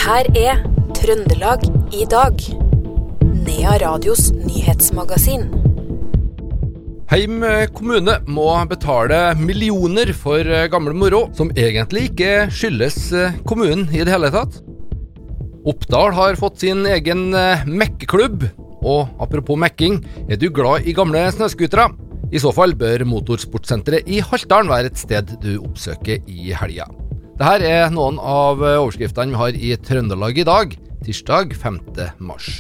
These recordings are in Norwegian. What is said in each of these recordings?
Det her Trøndelag i dag. Nea Radios nyhetsmagasin. Heim kommune må betale millioner for gamle moro, som egentlig ikke skyldes kommunen i det hele tatt. Oppdal har fått sin egen mekkeklubb, og apropos mekking, du glad i gamle snøskutere? I så fall bør motorsportsenteret i Haltdalen være et sted du oppsøker i helga. Dette noen av overskriftene vi har i Trøndelag i dag, tirsdag 5. mars.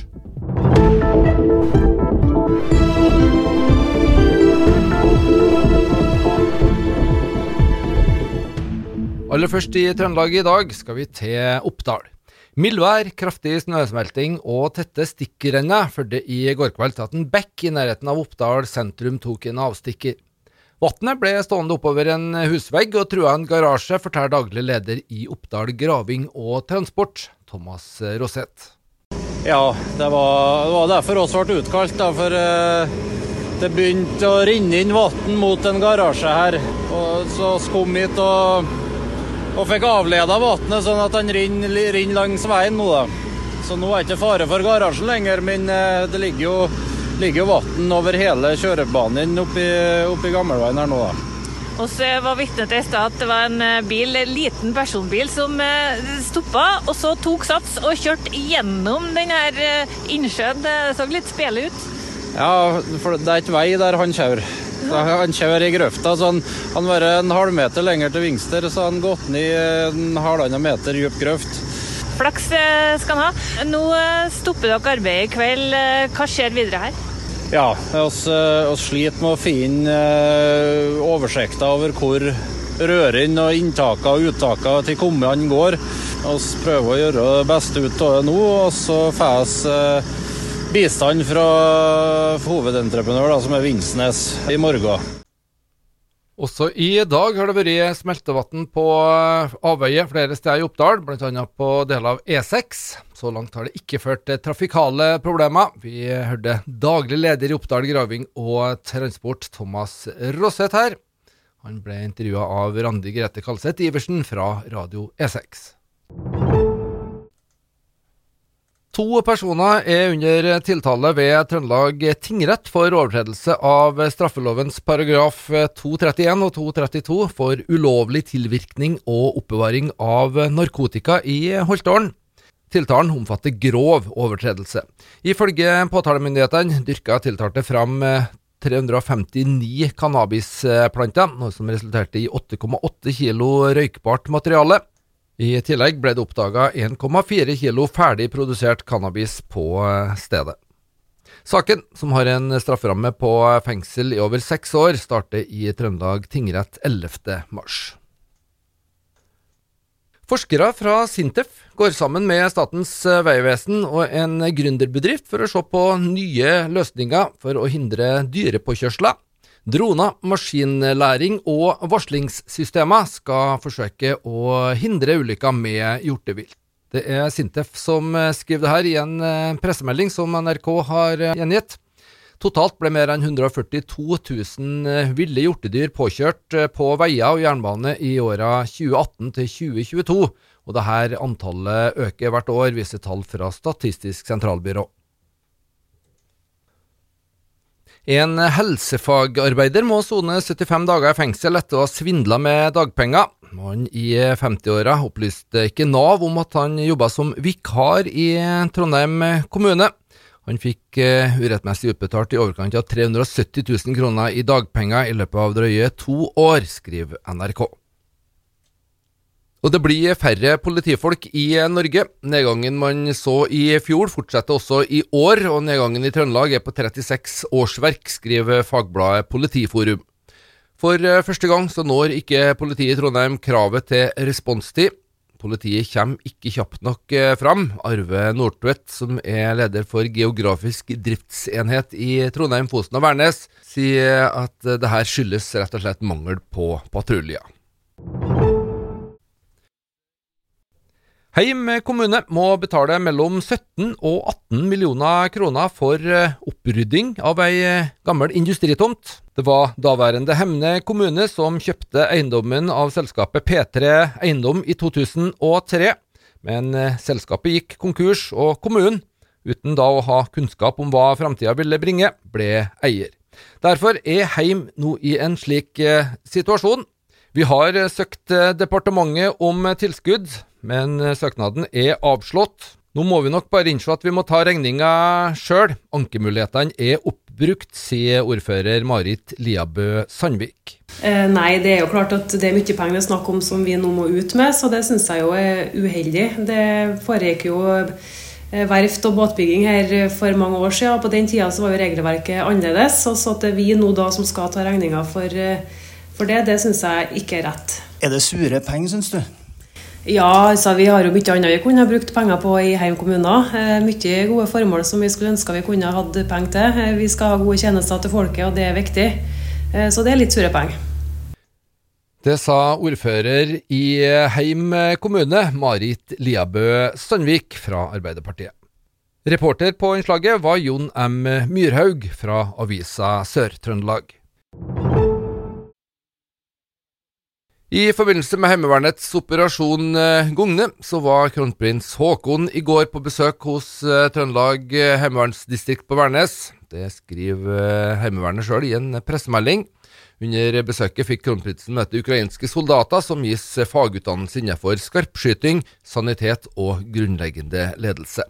Aller først i Trøndelag i dag skal vi til Oppdal. Mildvær, kraftig snøsmelting og tette stikkrenner førte i går kveld til at en bekk i nærheten av Oppdal sentrum tok en avstikker. Vattnet ble stående oppover en husvegg og trua en garasje, forteller daglig leder i Oppdal Graving og Transport, Thomas Roseth. Ja, det var derfor oss ble utkalt, for det begynte å rinne inn vatten mot en garasje her. Og så kom hit og fikk avledet vattnet, sånn at han rinner langs veien nå da. Så nå ikke fare for garasjen lenger, men det ligger jo vatten over hele kjørebanen oppi gammelveien her nå da. Og så var vitnet til i sted at det var en liten personbil som stoppet, og så tok sats og kjørte gjennom den her innsjøen. Det så litt spele ut. Ja, for det ikke vei der han kjører. Han kjører i grøfta, så han var en halvmeter lenger til vingster, så han gått ned en halvannen meter dyp grøft. Flaks skal han ha. Nå stopper dere arbeidet i kveld. Hva skjer videre her? Ja, oss sliter med å finne oversikter over hvor røren og inntaket og uttaket til kommunene går. Oss prøver å gjøre det beste ut av det nå, og så får vi bistand fra hovedentreprenør, som Vingsnes, i morgen. Også i dag har det vært smeltevann på avveie flere steder i Oppdal, blant annet på deler av E6. Så langt har det ikke ført til trafikale problemer. Vi hørte daglig leder i Oppdal Graving og Transport, Thomas Roseth her. Han ble intervjuet av Randi Grete Kalseth Iversen fra Radio E6. 2 personer under tiltale ved Trøndelag tingrett for overtredelse av straffelovens paragraf 231 og 232 for ulovlig tilvirkning og oppbevaring av narkotika i Haltdalen. Tiltalen omfatter grov overtredelse. Ifølge påtalemyndighetene dyrket tiltalte fram 359 cannabisplanter, noe som resulterte i 8,8 kilo røykbart materiale. I tillegg ble det oppdaget 1,4 kilo ferdig produsert cannabis på stedet. Saken, som har en strafferamme på fengsel i over 6 år, starter i Trøndelag tingrett 11. mars. Forskere fra SINTEF går sammen med Statens vegvesen og en gründerbedrift for å se på nye løsninger for å hindre dyrepåkjørsler. Droner, maskinlæring og varslingssystemer skal forsøke å hindre ulykker med hjortevilt. Det SINTEF som skriver det her i en pressemelding som NRK har gjengitt. Totalt ble mer enn 142 000 ville hjortedyr påkjørt på veier og jernbane i årene 2018 til 2022, og dette antallet øker hvert år, viser tall fra Statistisk sentralbyrå. En helsefagarbeider må sone 75 dager i fengsel etter å ha svindlet med dagpenger. Mannen i 50-åra opplyste ikke NAV om at han jobbet som vikar i Trondheim kommune. Han fikk urettmessig utbetalt i overkant av 370 000 kroner i dagpenger i løpet av drøye 2 år, skriver NRK. Og det blir færre politifolk i Norge. Nedgangen man så i fjor fortsetter også i år, og nedgangen i Trøndelag på 36 årsverk, skriver fagbladet Politiforum. For første gang så når ikke politiet i Trondheim kravet til responstid. Politiet kommer ikke kjapt nok fram. Arve Nordtvedt, som leder for geografisk driftsenhet i Trondheim, Fosen og Værnes, sier at det her skyldes rett og slett mangel på patruljer. Heim kommune må betale mellom 17 og 18 millioner kroner for opprydding av ei gammel industritomt. Det var daværende Hemne kommune som kjøpte eiendommen av selskapet P3 Eiendom i 2003, men selskapet gikk konkurs, og kommunen, uten da å ha kunnskap om hva fremtiden ville bringe, ble eier. Derfor Heim nå i en slik situasjon. Vi har søkt departementet om tilskudd, men søknaden avslått. Nå må vi nok bare innse at vi må ta regningen selv. Ankemulighetene oppbrukt, sier ordfører Marit Liabø Sandvik. Nei, det jo klart at det mye penger det snakk om som vi nå må ut med, så det synes jeg jo uheldig. Det foregikk jo verft og båtbygging her for mange år siden, og på den tiden så var jo regelverket annerledes, og så at det vi nå da som skal ta regningen for det synes jeg ikke rett. Det sure penger, synes du? Ja, altså vi har jo mye annet vi kunne ha brukt penger på i Heim kommune. Mye gode formål som vi skulle ønske vi kunne ha hatt penger til. Vi skal ha gode tjenester til folket, og det viktig. Så det litt sure penger. Det sa ordfører i Heim kommune, Marit Liabø Sandvik fra Arbeiderpartiet. Reporter på innslaget var Jon M. Myrhaug fra Avisa Sør-Trøndelag. I forbindelse med Heimevernets operasjon Gogne, så var kronprins Håkon i går på besøk hos Trøndelag Heimevernsdistrikt på Værnes. Det skriver Heimevernet selv i en pressemelding. Under besøket fikk kronprinsen møte ukrainske soldater som gis fagutdannelse innenfor skarpskyting, sanitet og grunnleggende ledelse.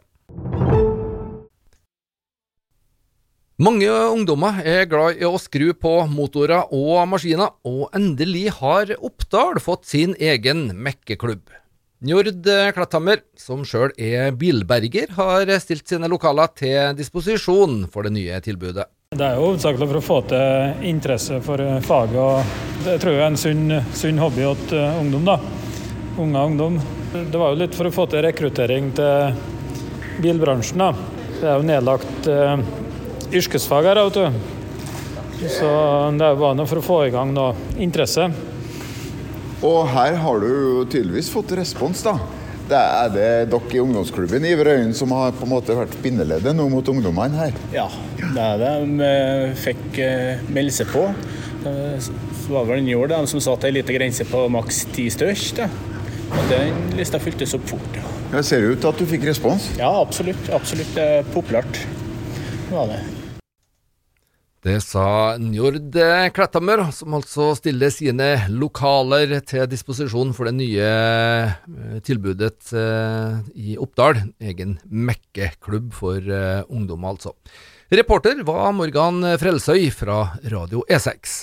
Mange ungdommer glad i å skru på motorer og maskiner, og endelig har Oppdal fått sin egen mekkeklubb. Njord Kletthammer, som selv bilberger, har stilt sine lokaler til disposisjon for det nye tilbudet. Det jo hovedsakelig for å få til interesse for faget, og det tror jeg en sunn hobby til ungdom da. Unge ungdom. Det var jo litt for å få til rekruttering til bilbransjen da. Det jo nedlagt yrkesfag her, vet du. Så det var noe for å få i gang noe interesse. Og her har du jo tydeligvis fått respons da. Det det dere i ungdomsklubben i Iverøyen som har på en måte vært bindeleddet nå mot ungdommene her? Ja, det det. De fikk melde seg på. Så var vel en år de som satt en liten grense på maks 10 størst. Og den lista fyltes opp fort. Ja. Det ser ut til at du fikk respons? Ja, absolutt. Absolutt. Det populært. Det var det. Det sa Njord Kletthammer, som altså stiller sine lokaler til disposisjon for det nye tilbudet i Oppdal, egen mekkeklubb for ungdom altså. Reporter var Morgan Frelsøy fra Radio E6.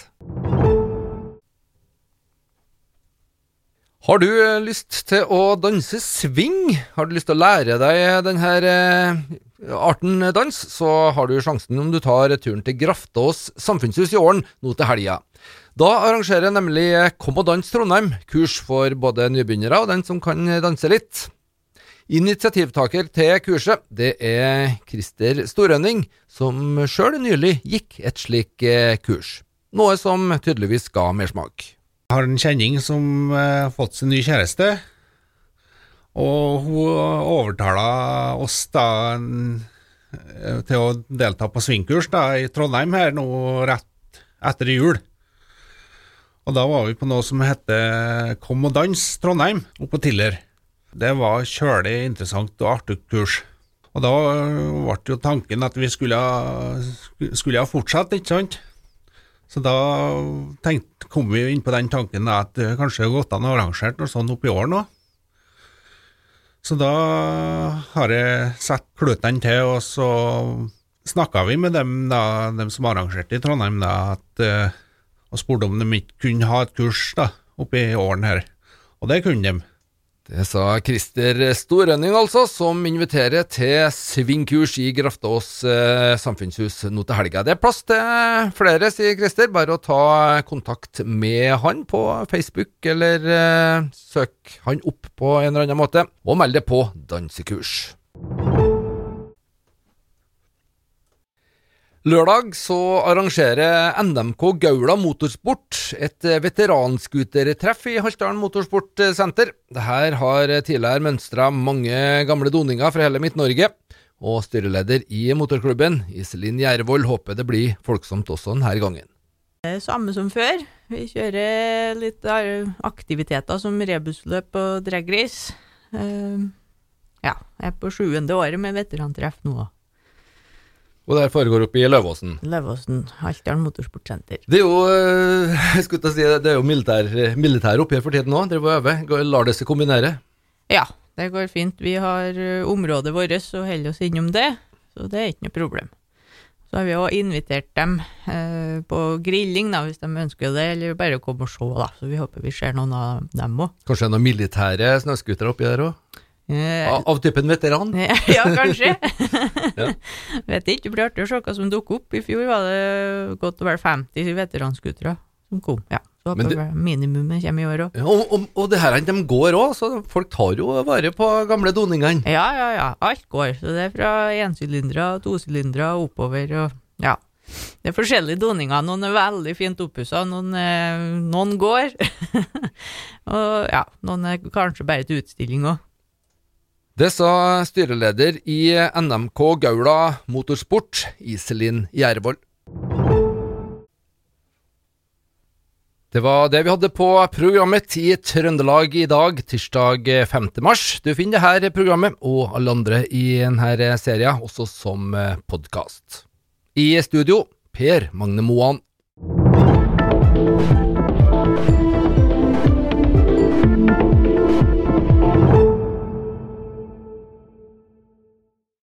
Har du lyst til å danse swing? Har du lyst til å lære deg denne arten dans, så har du sjansen om du tar turen til Graftås samfunnshus i Åren nå til helga. Da arrangerer nemlig Kom og dans Trondheim kurs for både nybegynnere og den som kan danse litt. Initiativtaker til kurset, det Christer Storønning, som selv nylig gikk et slik kurs. Noe som tydeligvis ga mer smak. Jeg har en kjenning som har fått sin ny kjæreste, og hun overtaler oss da til å delta på svingkurs da i Trondheim her nå rett etter jul. Og da var vi på noe som heter Kom og dans Trondheim oppe på Tiller. Det var kjølig interessant og artig kurs. Og da ble jo tanken at vi skulle ha fortsatt, ikke sant? Så da kom vi inn på den tanken da, at kanskje godt an å arrangere noe sånn oppe i år nå. Så da har jeg satt kløtene til, og så snakket vi med dem, da, dem som arrangerte i Trondheim, da, og spurte om de ikke kunne ha et kurs da, oppe i åren her. Og det kunne de. Det sa Christer Storønning altså, som inviterer til svingkurs i Graftås samfunnshus nå til helga. Det plass til flere, sier Christer. Bare å ta kontakt med han på Facebook, eller søk han opp på en eller annen måte, og meld deg på dansekurs. Lørdag så arrangerer NMK Gaula Motorsport et veteranskutertreff i Haltdalen Motorsportsenter. Dette har tidligere mønstret mange gamle doninger fra hele Midt-Norge, og styreleder i motorklubben, Iselin Gjervold, håper det blir folksomt også denne gangen. Det samme som før. Vi kjører litt aktiviteter som rebusløp og dragrace. Ja, jeg på 7. året med veterantreff nå. Og der foregår oppe i Løvåsen. Løvåsen, Haltdalen Motorsportsenter. Det jo, jeg skulle til å si, det jo militær oppe her for tiden nå. Dere var øve. Lar det seg kombinere? Ja, det går fint. Vi har området vårt og holder oss innom det, så det ikke noe problem. Så har vi også invitert dem på grilling da, hvis de ønsker det, eller bare å komme og se da. Så vi håper vi ser noen av dem også. Kanskje noen militære snøskutere oppi der også? Av typen veteran? Ja, kanskje. Ja. Vet ikke, det blir artig å se hva som dukker opp. I fjor var det godt å være 50 veteranskutere som kom. Ja, så håper det minimumet kommer i år også. Ja, og det her, de går også, så folk tar jo vare på gamle doningene. Ja, alt går. Så det fra 1-sylindere, 2-sylindere oppover, og ja. Det forskjellige doninger, noen veldig fint oppusset, noen går, og ja, noen kanskje bare til utstilling også. Det sa styreleder i NMK Gaula Motorsport, Iselin Gjærevold. Det var det vi hadde på programmet i Trøndelag i dag, tirsdag 5. mars. Du finner det her programmet og alle andre i denne serien også som podcast. I studio, Per Magne Moan.